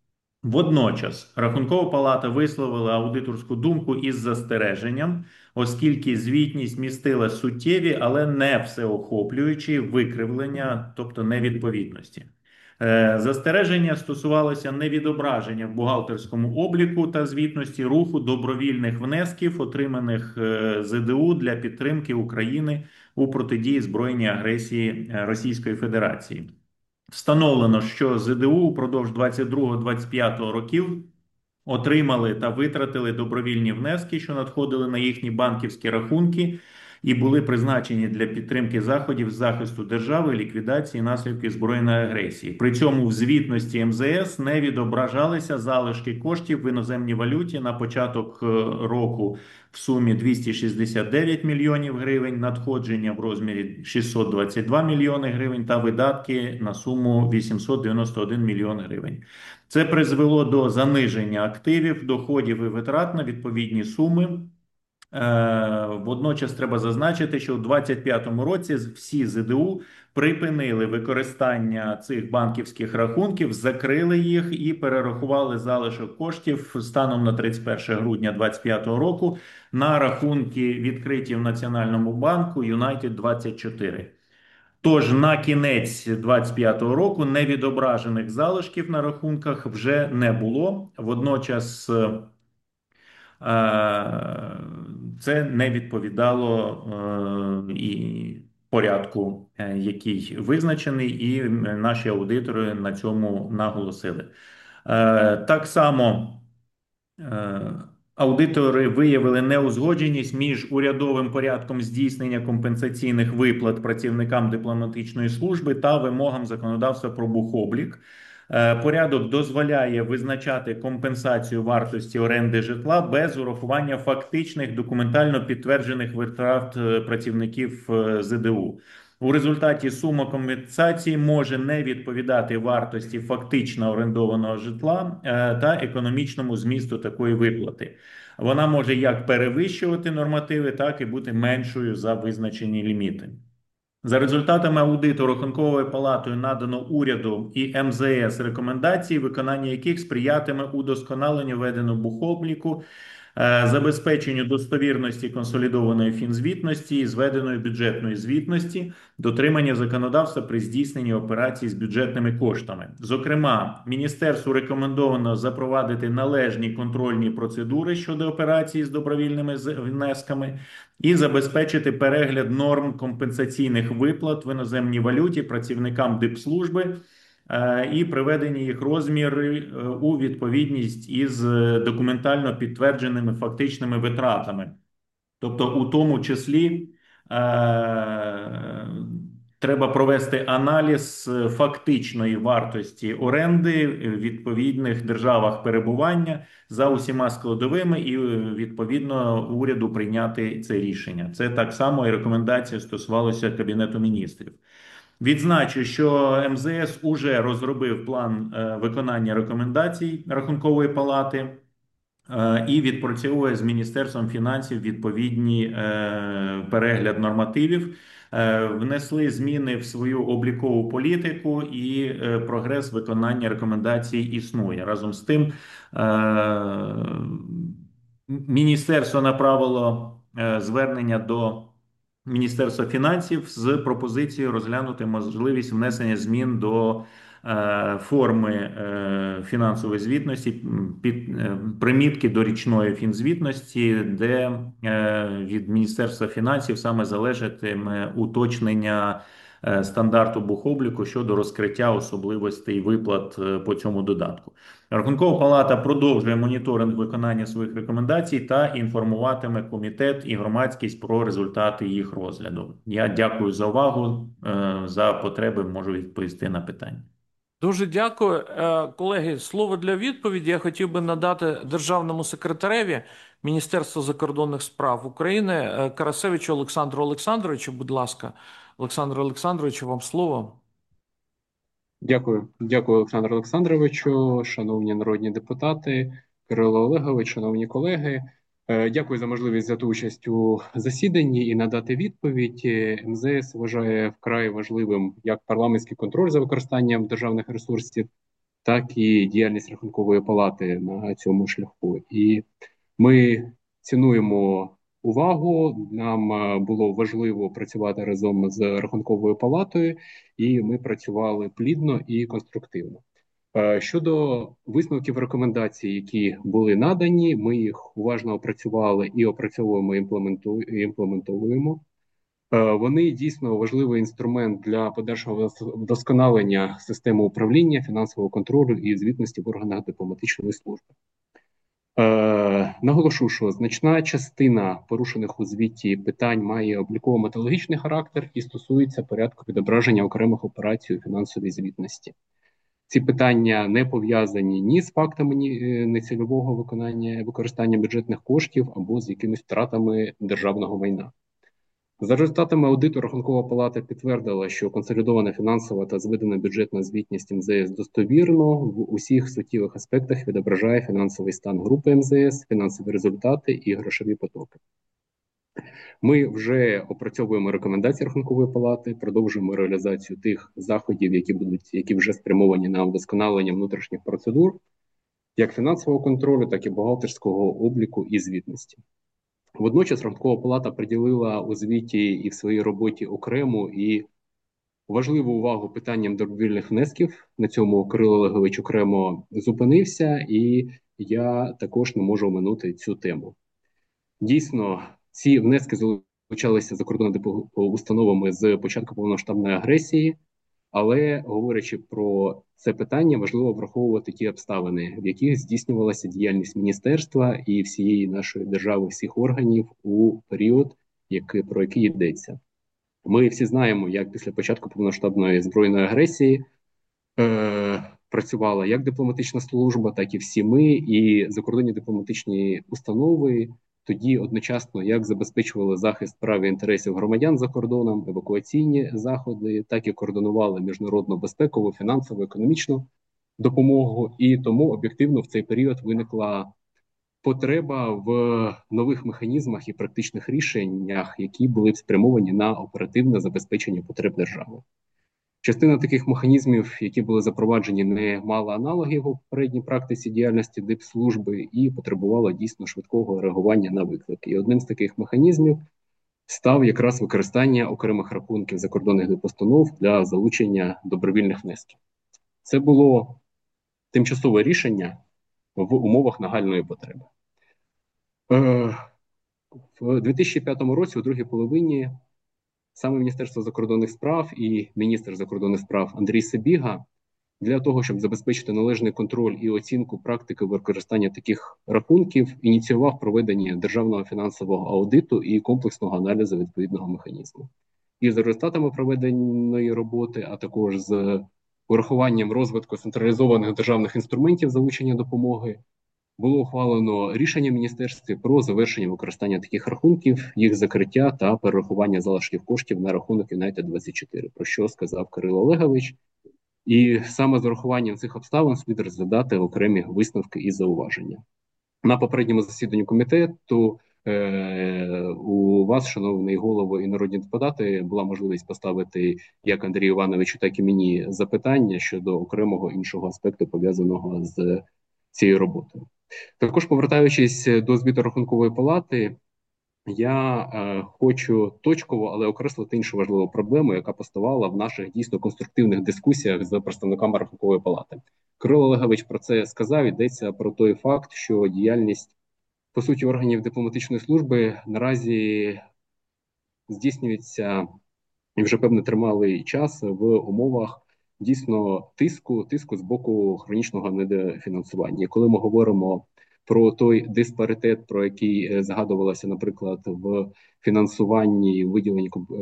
Водночас Рахункова палата висловила аудиторську думку із застереженням, оскільки звітність містила суттєві, але не всеохоплюючі викривлення, тобто невідповідності. Е, Застереження стосувалося невідображення в бухгалтерському обліку та звітності руху добровільних внесків, отриманих е, ЗДУ для підтримки України у протидії збройній агресії е, Російської Федерації. Встановлено, що ЗДУ упродовж двадцять другого - двадцять п'ятого років отримали та витратили добровільні внески, що надходили на їхні банківські рахунки, і були призначені для підтримки заходів з захисту держави, ліквідації наслідків збройної агресії. При цьому в звітності ем зе ес не відображалися залишки коштів в іноземній валюті на початок е, року в сумі двісті шістдесят дев'ять мільйонів гривень, надходження в розмірі шістсот двадцять два мільйони гривень та видатки на суму вісімсот дев'яносто один мільйон гривень. Це призвело до заниження активів, доходів і витрат на відповідні суми. Е, Водночас треба зазначити, що у двадцять п'ятому році всі ЗДУ припинили використання цих банківських рахунків, закрили їх і перерахували залишок коштів станом на тридцять перше грудня двадцять п'ятого року на рахунки, відкриті в Національному банку Юнайтед двадцять чотири. Тож на кінець двадцять п'ятого року невідображених залишків на рахунках вже не було. Водночас е, це не відповідало е, і порядку, е, який визначений, і наші аудитори на цьому наголосили. Е, Так само е, аудитори виявили неузгодженість між урядовим порядком здійснення компенсаційних виплат працівникам дипломатичної служби та вимогам законодавства про бухоблік. Е, Порядок дозволяє визначати компенсацію вартості оренди житла без урахування фактичних документально підтверджених витрат е, працівників е, ЗДУ. У результаті сума компенсації може не відповідати вартості фактично орендованого житла е, та економічному змісту такої виплати. Вона може як перевищувати нормативи, так і бути меншою за визначені ліміти. За результатами аудиту Рахунковою палатою надано уряду і ем зе ес рекомендації, виконання яких сприятиме удосконаленню веденого бухобліку, е, забезпеченню достовірності консолідованої фінзвітності і зведеної бюджетної звітності, дотримання законодавства при здійсненні операцій з бюджетними коштами. Зокрема, міністерству рекомендовано запровадити належні контрольні процедури щодо операцій з добровільними внесками і забезпечити перегляд норм компенсаційних виплат в іноземній валюті працівникам дипслужби е, і приведення їх розміри е, у відповідність із е, документально підтвердженими фактичними витратами. Тобто, у тому числі е, треба провести аналіз фактичної вартості оренди в відповідних державах перебування за усіма складовими і, відповідно, уряду прийняти це рішення. Це так само і рекомендація стосувалася Кабінету міністрів. Відзначу, що ем зе ес уже розробив план е, виконання рекомендацій Рахункової палати е, і відпрацьовує з Міністерством фінансів відповідні е, перегляд нормативів. Е, внесли зміни в свою облікову політику, і е, прогрес виконання рекомендацій існує. Разом з тим, е, міністерство направило е, звернення до Міністерства фінансів з пропозицією розглянути можливість внесення змін до е, форми е, фінансової звітності, під е, примітки до річної фінзвітності, де е, від Міністерства фінансів саме залежатиме уточнення е, стандарту бухобліку щодо розкриття особливостей виплат е, по цьому додатку. Рахункова палата продовжує моніторинг виконання своїх рекомендацій та інформуватиме комітет і громадськість про результати їх розгляду. Я дякую за увагу. Е, За потреби можу відповісти на питання. Дуже дякую. Е, Колеги, слово для відповіді я хотів би надати державному секретареві Міністерства закордонних справ України е, Карасевичу Олександру Олександровичу. Будь ласка, Олександр Олександровичу, вам слово. Дякую. Дякую, Олександру Олександровичу, шановні народні депутати, Кирило Олегович, шановні колеги. Е, Дякую за можливість взяти участь у засіданні і надати відповідь. ем зе ес вважає вкрай важливим як парламентський контроль за використанням державних ресурсів так і діяльність Рахункової палати на цьому шляху. І ми цінуємо увагу. Нам е, було важливо працювати разом з Рахунковою палатою, і ми працювали плідно і конструктивно. Е, Щодо висновків рекомендацій, які були надані, ми їх уважно опрацювали і опрацьовуємо, імплементу- імплементовуємо. Е, Вони дійсно важливий інструмент для подальшого вдосконалення системи управління, фінансового контролю і звітності в органах дипломатичної служби. Е, Наголошу, що значна частина порушених у звіті питань має обліково-методологічний характер і стосується порядку відображення окремих операцій у фінансовій звітності. Ці питання не пов'язані ні з фактами ні, е, нецільового виконання використання бюджетних коштів або з якимись втратами державного майна. За результатами аудиту Рахункова палата підтвердила, що консолідована фінансова та зведена бюджетна звітність ем зет ес достовірно в усіх суттєвих аспектах відображає фінансовий стан групи ем зет ес, фінансові результати і грошові потоки. Ми вже опрацьовуємо рекомендації Рахункової палати, продовжуємо реалізацію тих заходів, які будуть, які вже спрямовані на вдосконалення внутрішніх процедур, як фінансового контролю, так і бухгалтерського обліку і звітності. Водночас Рахункова палата приділила у звіті і в своїй роботі окрему і важливу увагу питанням добровільних внесків. На цьому Кирило Олегович окремо зупинився, і я також не можу оминути цю тему. Дійсно, ці внески залучалися закордонними установами з початку повномасштабної агресії, але, говорячи про це питання, важливо враховувати ті обставини, в яких здійснювалася діяльність міністерства і всієї нашої держави, всіх органів у період, який, про який йдеться. Ми всі знаємо, як після початку повномасштабної збройної агресії е, працювала як дипломатична служба, так і всі ми, і закордонні дипломатичні установи тоді одночасно як забезпечували захист прав і інтересів громадян за кордоном, евакуаційні заходи, так і координували міжнародну безпекову, фінансову, економічну допомогу. І тому об'єктивно в цей період виникла потреба в нових механізмах і практичних рішеннях, які були б спрямовані на оперативне забезпечення потреб держави. Частина таких механізмів, які були запроваджені, не мала аналогів у попередній практиці діяльності дипслужби і потребувала дійсно швидкого реагування на виклики. І одним з таких механізмів став якраз використання окремих рахунків закордонних дипустанов для залучення добровільних внесків. Це було тимчасове рішення в умовах нагальної потреби. Е, в дві тисячі п'ятому році, у другій половині, саме Міністерство закордонних справ і міністр закордонних справ Андрій Сибіга для того, щоб забезпечити належний контроль і оцінку практики використання таких рахунків, ініціював проведення державного фінансового аудиту і комплексного аналізу відповідного механізму. І за результатами проведеної роботи, а також з урахуванням розвитку централізованих державних інструментів залучення допомоги, було ухвалено рішення в міністерстві про завершення використання таких рахунків, їх закриття та перерахування залишків коштів на рахунок Юнайтед двадцять чотири, про що сказав Кирило Олегович. І саме з урахуванням цих обставин слід розглядати окремі висновки і зауваження. На попередньому засіданні комітету е, у вас, шановний голово і народні депутати, була можливість поставити як Андрію Івановичу, так і мені запитання щодо окремого іншого аспекту, пов'язаного з цією роботою. Також, повертаючись до звіту Рахункової палати, я е, хочу точково, але окреслити іншу важливу проблему, яка поставала в наших дійсно конструктивних дискусіях з представниками Рахункової палати. Кирило Олегович про це сказав, йдеться про той факт, що діяльність, по суті, органів дипломатичної служби наразі здійснюється і вже певний тривалий час в умовах дійсно тиску, тиску з боку хронічного недофінансування. І коли ми говоримо про той диспаритет, про який згадувалося, наприклад, в фінансуванні, виділенні е,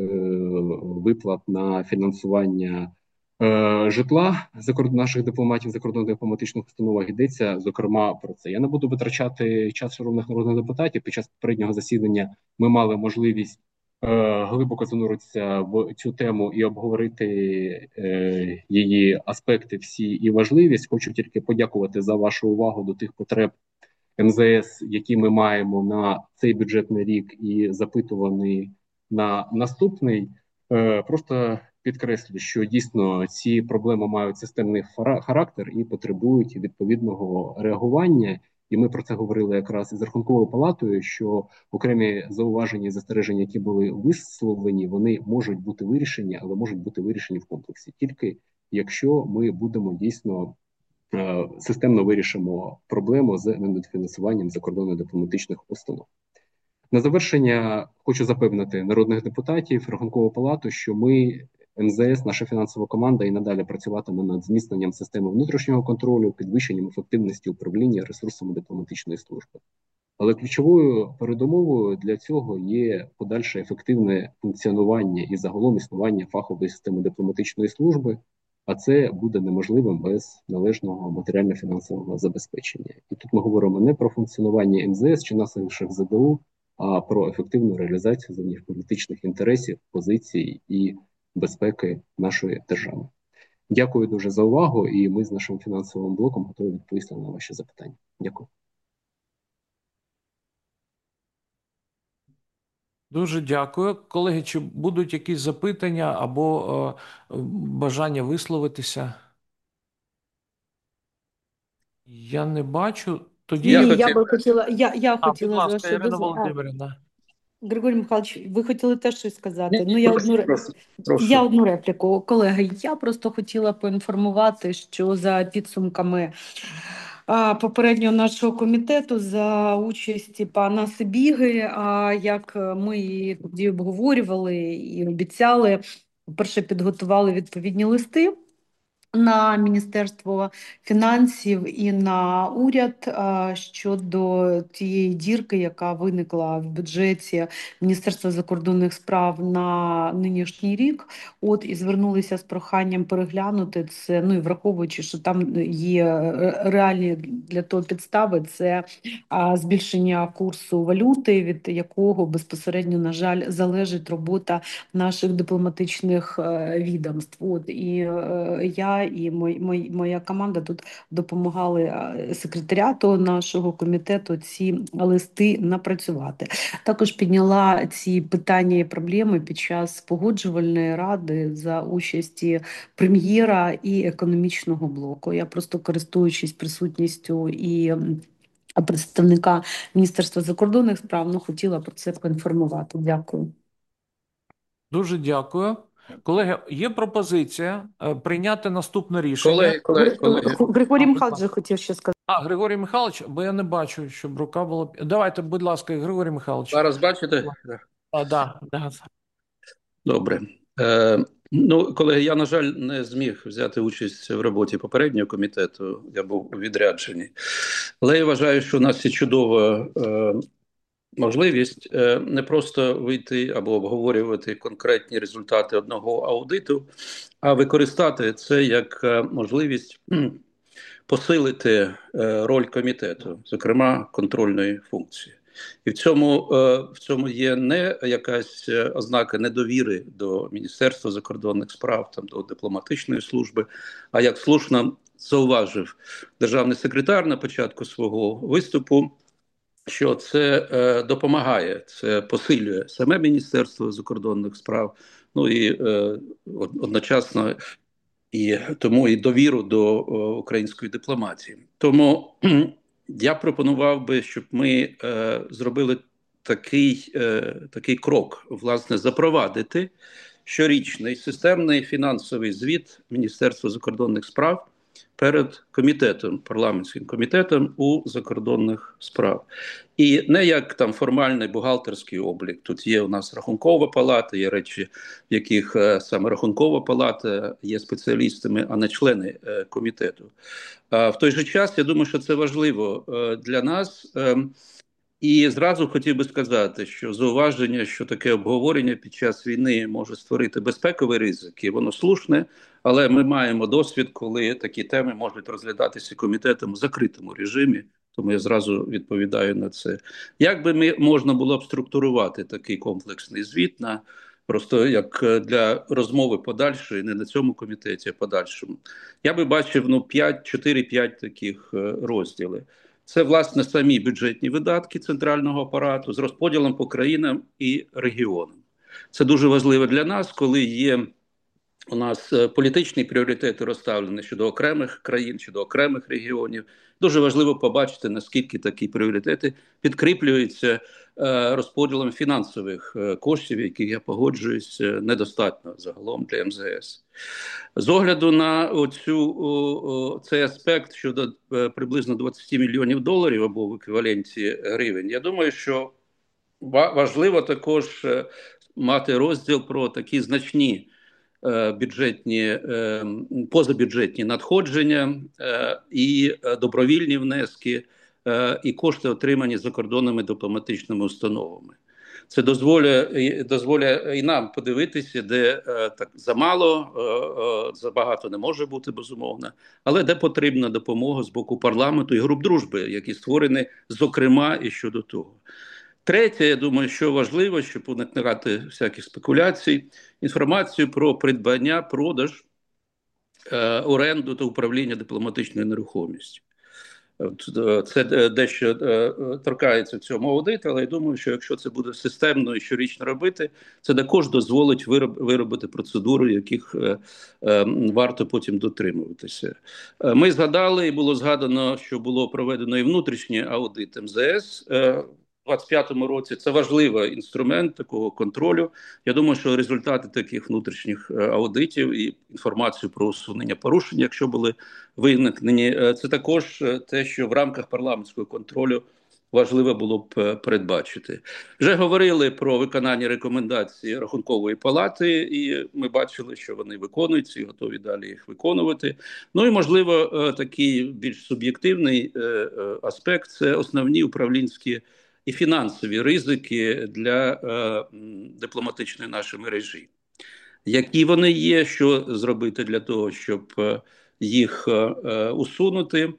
виплат на фінансування е, житла наших дипломатів, закордонних дипломатичних установах, йдеться, зокрема, про це. Я не буду витрачати час шановних народних депутатів. Під час попереднього засідання ми мали можливість е, глибоко зануритися в цю тему і обговорити е, її аспекти всі і важливість. Хочу тільки подякувати за вашу увагу до тих потреб ем зет ес, які ми маємо на цей бюджетний рік і запитуваний на наступний. Е, просто підкреслю, що дійсно ці проблеми мають системний фара- характер і потребують відповідного реагування. І ми про це говорили якраз із Рахунковою палатою, що окремі зауваження і застереження, які були висловлені, вони можуть бути вирішені, але можуть бути вирішені в комплексі, тільки якщо ми будемо дійсно е, системно вирішимо проблему з недофінансуванням закордонних дипломатичних установ. На завершення хочу запевнити народних депутатів, Рахункову палату, що ми, ем зе ес, наша фінансова команда, і надалі працюватиме над зміцненням системи внутрішнього контролю, підвищенням ефективності управління ресурсами дипломатичної служби. Але ключовою передумовою для цього є подальше ефективне функціонування і загалом існування фахової системи дипломатичної служби, а це буде неможливим без належного матеріально-фінансового забезпечення. І тут ми говоримо не про функціонування ем зе ес чи наших зе де у, а про ефективну реалізацію зовнішньополітичних інтересів, позицій і безпеки нашої держави. Дякую дуже за увагу, і ми з нашим фінансовим блоком готові відповісти на ваші запитання. Дякую. Дуже дякую. Колеги, чи будуть якісь запитання або е, бажання висловитися? Я не бачу. Тоді Ні, я, я би хотіла, я, я а, будь хотіла з ласка, вашої Ірина дозволу. А, Володимирівна. Григорій Михайлович, ви хотіли теж щось сказати? Ні, Ну, я прошу, одну, ре- прошу, прошу. я одну репліку. Колеги, я просто хотіла поінформувати, що за підсумками а, попереднього нашого комітету за участі пана Сибіги, а, як ми і тоді обговорювали і обіцяли, перше підготували відповідні листи на Міністерство фінансів і на уряд а, щодо тієї дірки, яка виникла в бюджеті Міністерства закордонних справ на нинішній рік. От і звернулися з проханням переглянути це. Ну і враховуючи, що там є е, реальні для того підстави, це а, збільшення курсу валюти, від якого безпосередньо, на жаль, залежить робота наших дипломатичних е, відомств. От і е, я і мой, мой, моя команда тут допомагали е, секретаріату нашого комітету ці листи напрацювати. Також підняла ці питання і проблеми під час погоджувальної ради за участі прем'єра і економічного блоку. Я просто, користуючись присутністю і м, представника Міністерства закордонних справ, ну, хотіла про це поінформувати. Дякую. Дуже дякую. Колеги, є пропозиція е, прийняти наступне рішення. Колеги, колеги, Гри- колеги. Гри- Григорій А, будь Михайлович ласка. же хотів ще сказати. А, Григорій Михайлович, бо я не бачу, щоб рука була. Давайте, будь ласка, Григорій Михайлович. Зараз бачите? А, да, да. Добре. Е, ну, колеги, я, на жаль, не зміг взяти участь в роботі попереднього комітету. Я був у відрядженні. Але я вважаю, що у нас є чудова е, можливість е, не просто вийти або обговорювати конкретні результати одного аудиту, а використати це як е, можливість кхм, посилити е, роль комітету, зокрема контрольної функції. І в цьому, е, в цьому є не якась е, ознака недовіри до Міністерства закордонних справ, там, до дипломатичної служби, а як слушно зауважив державний секретар на початку свого виступу, що це е, допомагає, це посилює саме Міністерство закордонних справ, ну і е, одночасно і тому і довіру до о, української дипломатії. Тому кхм, я пропонував би, щоб ми е, зробили такий, е, такий крок, власне, запровадити щорічний системний фінансовий звіт Міністерства закордонних справ перед комітетом, парламентським комітетом у закордонних справ. І не як там формальний бухгалтерський облік. Тут є у нас рахункова палата, є речі, в яких е, саме рахункова палата є спеціалістами, а не члени е, комітету. А в той же час, я думаю, що це важливо е, для нас. Е, І зразу хотів би сказати, що зауваження, що таке обговорення під час війни може створити безпековий ризик, і воно слушне, але ми маємо досвід, коли такі теми можуть розглядатися комітетом у закритому режимі, тому я зразу відповідаю на це. Як би ми, можна було б структурувати такий комплексний звіт, на просто як для розмови подальшої, не на цьому комітеті, а подальшому? Я би бачив ну, п'ять, чотири-п'ять таких е, розділів. Це, власне, самі бюджетні видатки центрального апарату з розподілом по країнам і регіонам. Це дуже важливо для нас, коли є У нас е, політичні пріоритети розставлені щодо окремих країн, щодо окремих регіонів. Дуже важливо побачити, наскільки такі пріоритети підкріплюються е, розподілом фінансових е, коштів, які, я погоджуюсь, е, недостатньо загалом для ем зе ес. З огляду на оцю, о, о, цей аспект щодо е, приблизно двадцять мільйонів доларів або в еквіваленті гривень, я думаю, що ва- важливо також е, мати розділ про такі значні е, бюджетні, е, позабюджетні надходження е, і е, добровільні внески, е, і кошти, отримані закордонними дипломатичними установами. Це дозволяє, дозволяє і нам подивитися, де е, так замало, е, е, забагато не може бути, безумовно, але де потрібна допомога з боку парламенту і груп дружби, які створені, зокрема, і щодо того. Третє, я думаю, що важливо, щоб уникати всяких спекуляцій, інформацію про придбання, продаж, е, оренду та управління дипломатичною нерухомістю. Це дещо торкається в цьому аудиту, але я думаю, що якщо це буде системно і щорічно робити, це також дозволить виробити процедури, яких варто потім дотримуватися. Ми згадали, і було згадано, що було проведено і внутрішній аудит ем зе ес у двадцять п'ятому році. Це важливий інструмент такого контролю. Я думаю, що результати таких внутрішніх аудитів і інформацію про усунення порушень, якщо були виникнені, це також те, що в рамках парламентського контролю важливо було б передбачити. Вже говорили про виконання рекомендацій Рахункової палати, і ми бачили, що вони виконуються і готові далі їх виконувати. Ну і, можливо, такий більш суб'єктивний аспект – це основні управлінські і фінансові ризики для е, дипломатичної нашої мережі. Які вони є, що зробити для того, щоб е, їх е, усунути.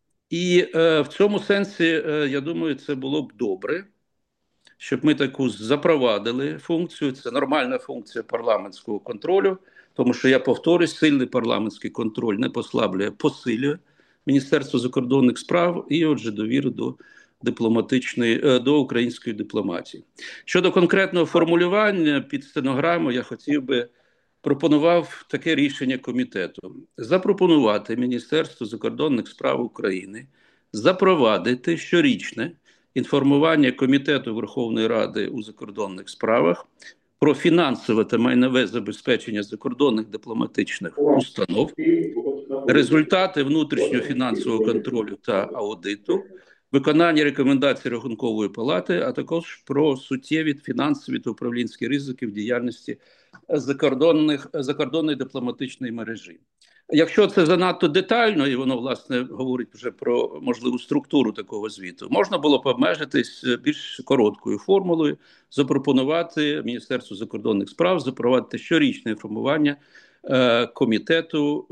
І е, в цьому сенсі, е, я думаю, це було б добре, щоб ми таку запровадили функцію. Це нормальна функція парламентського контролю, тому що, я повторюсь, сильний парламентський контроль не послаблює, посилює Міністерство закордонних справ і, отже, довіру до дипломатичної, до української дипломатії. Щодо конкретного формулювання під стенограму, я хотів би пропонував таке рішення комітету: запропонувати Міністерству закордонних справ України запровадити щорічне інформування Комітету Верховної Ради у закордонних справах про фінансове та майнове забезпечення закордонних дипломатичних установ, результати внутрішнього фінансового контролю та аудиту, виконання рекомендацій Рахункової палати, а також про суттєві фінансові та управлінські ризики в діяльності закордонних, закордонної дипломатичної мережі. Якщо це занадто детально, і воно, власне, говорить вже про можливу структуру такого звіту, можна було б обмежитись більш короткою формулою, запропонувати Міністерству закордонних справ запровадити щорічне інформування е, комітету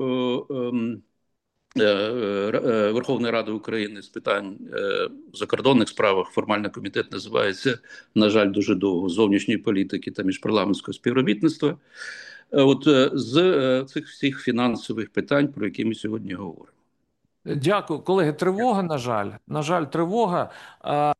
е, е, Верховної Ради України з питань е, закордонних справах. Формально комітет називається, на жаль, дуже довго, зовнішньої політики та міжпарламентського співробітництва. От з е, цих всіх фінансових питань, про які ми сьогодні говоримо. Дякую, колеги. Тривога, на жаль. На жаль, тривога. А...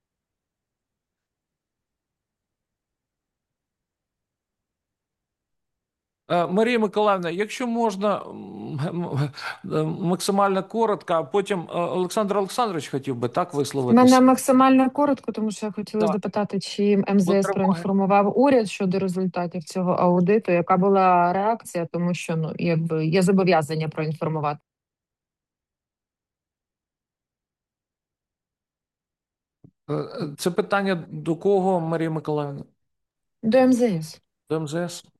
Марія Миколаївна, якщо можна, максимально коротко, а потім Олександр Олександрович хотів би так висловитися. Мене максимально коротко, тому що я хотіла Так. запитати, чи ем зе ес Потримає. проінформував уряд щодо результатів цього аудиту, яка була реакція, тому що ну якби є зобов'язання проінформувати. Це питання до кого, Марія Миколаївна? До ем зе ес. До ем зе ес?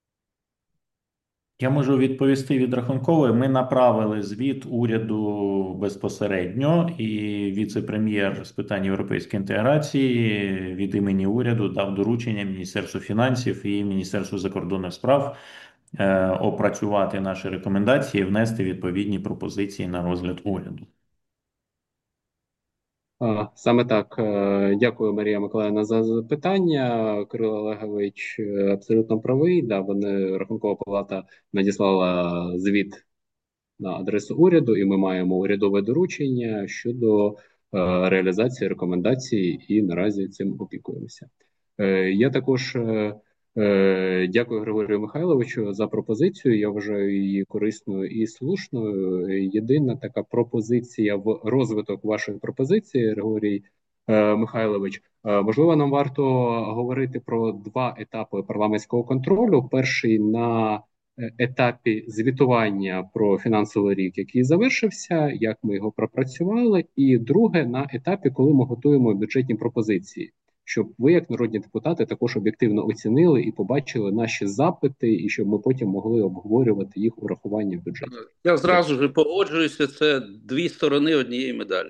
Я можу відповісти від Рахункової. Ми направили звіт уряду безпосередньо, і віце-прем'єр з питань європейської інтеграції від імені уряду дав доручення Міністерству фінансів і Міністерству закордонних справ е, опрацювати наші рекомендації і внести відповідні пропозиції на розгляд уряду. Саме так. Дякую, Марія Миколаївна, за запитання. Кирило Олегович абсолютно правий. Да, вони, Рахункова палата надіслала звіт на адресу уряду, і ми маємо урядове доручення щодо е, реалізації рекомендацій, і наразі цим опікуємося. Е, я також е, Е, Дякую Григорію Михайловичу за пропозицію. Я вважаю її корисною і слушною. Єдина така пропозиція в розвиток вашої пропозиції, Григорій е, Михайлович. Е, можливо, нам варто говорити про два етапи парламентського контролю. Перший на етапі звітування про фінансовий рік, який завершився, як ми його пропрацювали, і друге на етапі, коли ми готуємо бюджетні пропозиції, щоб ви, як народні депутати, також об'єктивно оцінили і побачили наші запити, і щоб ми потім могли обговорювати їх урахування в бюджеті. Я зразу ж погоджуюся, це дві сторони однієї медалі.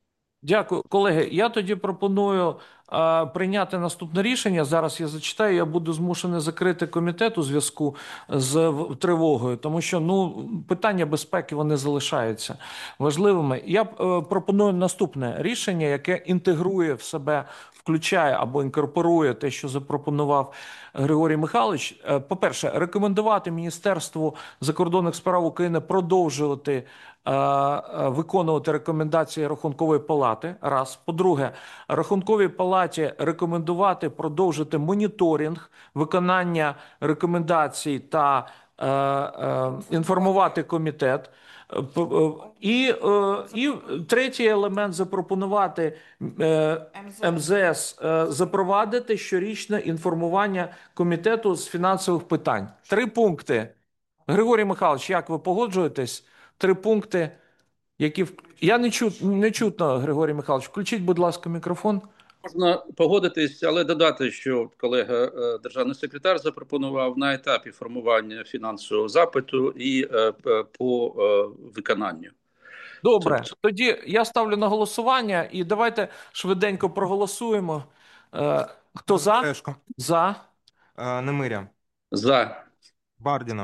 Дякую, колеги. Я тоді пропоную е, прийняти наступне рішення. Зараз я зачитаю. Я буду змушений закрити комітет у зв'язку з в- тривогою, тому що ну питання безпеки вони залишаються важливими. Я е, пропоную наступне рішення, яке інтегрує в себе, включає або інкорпорує те, що запропонував Григорій Михайлович. Е, По-перше, рекомендувати Міністерству закордонних справ України продовжувати е, е, виконувати рекомендації Рахункової палати. Раз. По-друге, Рахунковій палаті рекомендувати продовжити моніторинг виконання рекомендацій та е, е, інформувати комітет. Е, п- е, І, е, і третій елемент запропонувати е, ем зе ес е, запровадити щорічне інформування комітету з фінансових питань. Три пункти. Григорій Михайлович, як ви погоджуєтесь? Три пункти, які в- я не чут не чутно, Григорій Михайлович. Включіть, будь ласка, мікрофон. Можна погодитись, але додати, що колега е, державний секретар запропонував на етапі формування фінансового запиту і е, п- по е, виконанню. Добре, тоді я ставлю на голосування і давайте швиденько проголосуємо. Е, Хто за? Терешко. За. Е, Немиря. За. Бардіна.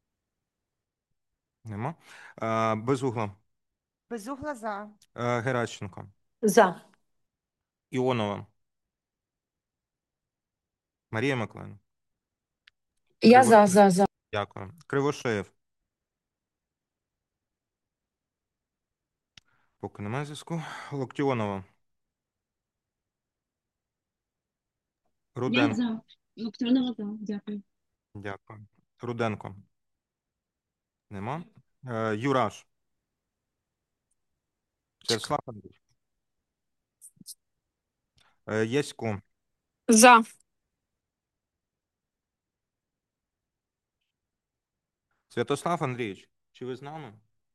Нема. Е, Безугла. Безугла за. Е, Геращенко. За. Іонова. Марія Миколаївна. Я за, за, за. Дякую. Кривошеєв. Поки немає зв'язку. Локтіонова. Руденко. за. Локтіонова за. Дякую. Дякую. Руденко. Нема. Е, Юраш. Ярослав Андрійович. Е, Ясько. За. Святослав Андрійович, чи ви з нами?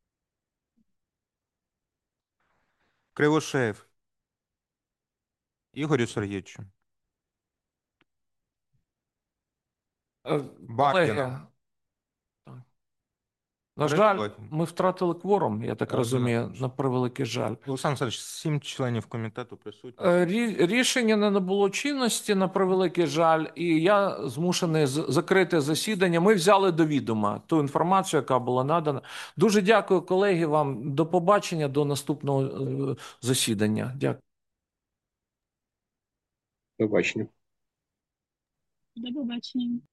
Кривошеєв. Ігорю Сергійовичу. Е, Бардіна. Колеги, на жаль, ми втратили кворум, я так Так, розумію, на превеликий жаль. Олександр Сергійович, сім членів комітету присутні. Е, рі- Рішення не набуло чинності, на превеликий жаль, і я змушений з- закрити засідання. Ми взяли до відома ту інформацію, яка була надана. Дуже дякую, колеги, вам. До побачення, до наступного е, засідання. Дякую. До побачення. До побачення.